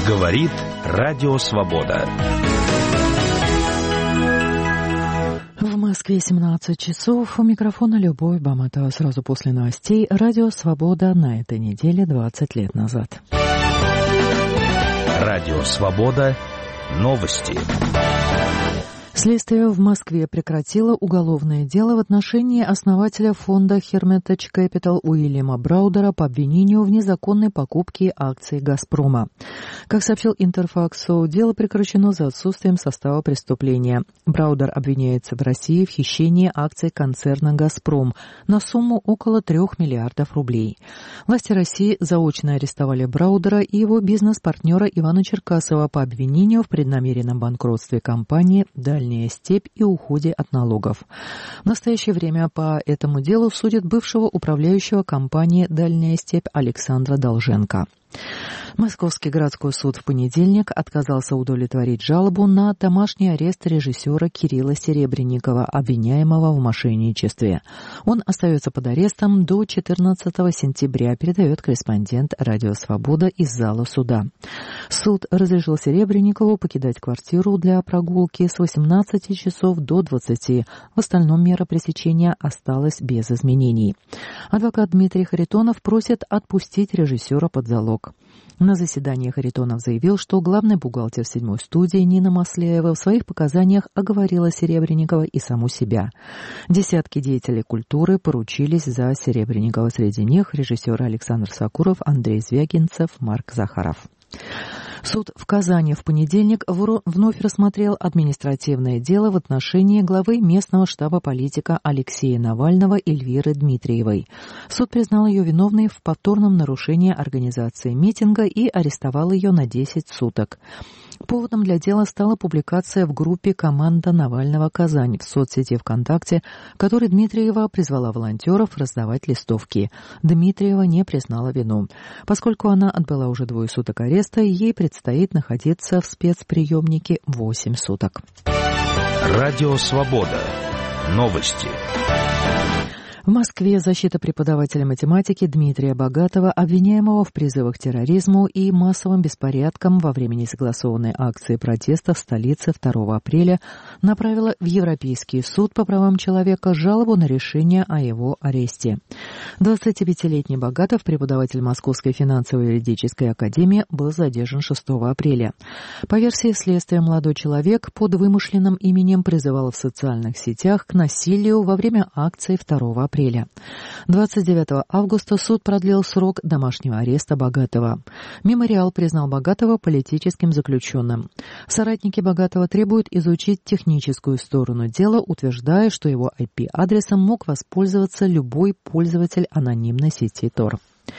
Говорит Радио Свобода. В Москве 17 часов. У микрофона Любовь Баматова. Сразу после новостей Радио Свобода на этой неделе 20 лет назад. Радио Свобода. Новости. Следствие в Москве прекратило уголовное дело в отношении основателя фонда Hermitage Capital Уильяма Браудера по обвинению в незаконной покупке акций «Газпрома». Как сообщил Интерфаксу, дело прекращено за отсутствием состава преступления. Браудер обвиняется в России в хищении акций концерна «Газпром» на сумму около 3 миллиардов рублей. Власти России заочно арестовали Браудера и его бизнес-партнера Ивана Черкасова по обвинению в преднамеренном банкротстве компании «Дальняя степь» и уходе от налогов. В настоящее время по этому делу судят бывшего управляющего компании «Дальняя степь» Александра Долженко. Московский городской суд в понедельник отказался удовлетворить жалобу на домашний арест режиссера Кирилла Серебренникова, обвиняемого в мошенничестве. Он остается под арестом до 14 сентября, передает корреспондент «Радио Свобода» из зала суда. Суд разрешил Серебренникову покидать квартиру для прогулки с 18 часов до 20. В остальном мера пресечения осталась без изменений. Адвокат Дмитрий Харитонов просит отпустить режиссера под залог. На заседании Харитонов заявил, что главный бухгалтер 7-й студии Нина Масляева в своих показаниях оговорила Серебренникова и саму себя. Десятки деятелей культуры поручились за Серебренникова. Среди них режиссеры Александр Сакуров, Андрей Звягинцев, Марк Захаров. Суд в Казани в понедельник вновь рассмотрел административное дело в отношении главы местного штаба политика Алексея Навального Эльвиры Дмитриевой. Суд признал ее виновной в повторном нарушении организации митинга и арестовал ее на 10 суток. Поводом для дела стала публикация в группе «Команда Навального Казань» в соцсети ВКонтакте, в которой Дмитриева призвала волонтеров раздавать листовки. Дмитриева не признала вину. Поскольку она отбыла уже 2 суток ареста, ей предстоит находиться в спецприемнике 8 суток. Радио Свобода. Новости. В Москве защита преподавателя математики Дмитрия Богатова, обвиняемого в призывах к терроризму и массовым беспорядкам во время несогласованной акции протеста в столице 2 апреля, направила в Европейский суд по правам человека жалобу на решение о его аресте. 25-летний Богатов, преподаватель Московской финансово-юридической академии, был задержан 6 апреля. По версии следствия, молодой человек под вымышленным именем призывал в социальных сетях к насилию во время акции 2 апреля. 29 августа суд продлил срок домашнего ареста Богатова. Мемориал признал Богатова политическим заключенным. Соратники Богатова требуют изучить техническую сторону дела, утверждая, что его IP-адресом мог воспользоваться любой пользователь анонимной сети Tor.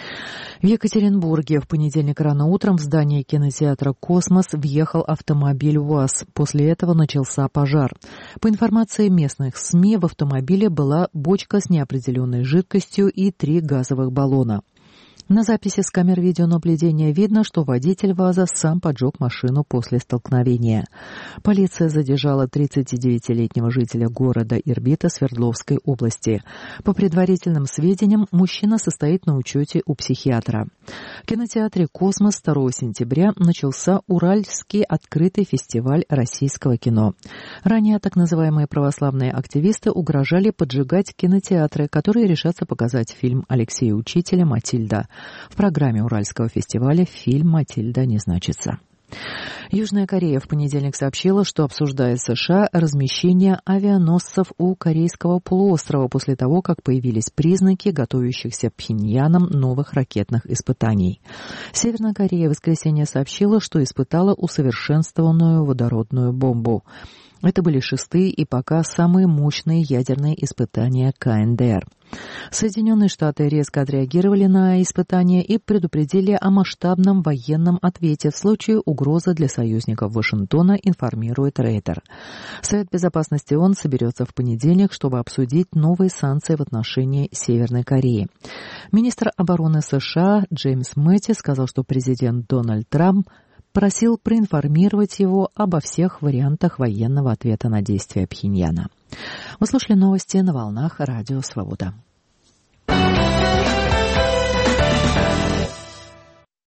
В Екатеринбурге в понедельник рано утром в здание кинотеатра «Космос» въехал автомобиль УАЗ. После этого начался пожар. По информации местных СМИ, в автомобиле была бочка с неопределенной жидкостью и 3 газовых баллона. На записи с камер видеонаблюдения видно, что водитель ВАЗа сам поджег машину после столкновения. Полиция задержала 39-летнего жителя города Ирбита Свердловской области. По предварительным сведениям, мужчина состоит на учете у психиатра. В кинотеатре «Космос» 2 сентября начался Уральский открытый фестиваль российского кино. Ранее так называемые православные активисты угрожали поджигать кинотеатры, которые решатся показать фильм Алексея Учителя «Матильда». В программе Уральского фестиваля фильм «Матильда» не значится. Южная Корея в понедельник сообщила, что обсуждает США размещение авианосцев у Корейского полуострова после того, как появились признаки готовящихся Пхеньяном новых ракетных испытаний. Северная Корея в воскресенье сообщила, что испытала усовершенствованную водородную бомбу. Это были 6-е и пока самые мощные ядерные испытания КНДР. Соединенные Штаты резко отреагировали на испытания и предупредили о масштабном военном ответе в случае угрозы для союзников Вашингтона, информирует Рейтер. Совет Безопасности ООН соберется в понедельник, чтобы обсудить новые санкции в отношении Северной Кореи. Министр обороны США Джеймс Мэттис сказал, что президент Дональд Трамп просил проинформировать его обо всех вариантах военного ответа на действия Пхеньяна. Вы слушали новости на волнах Радио Свобода.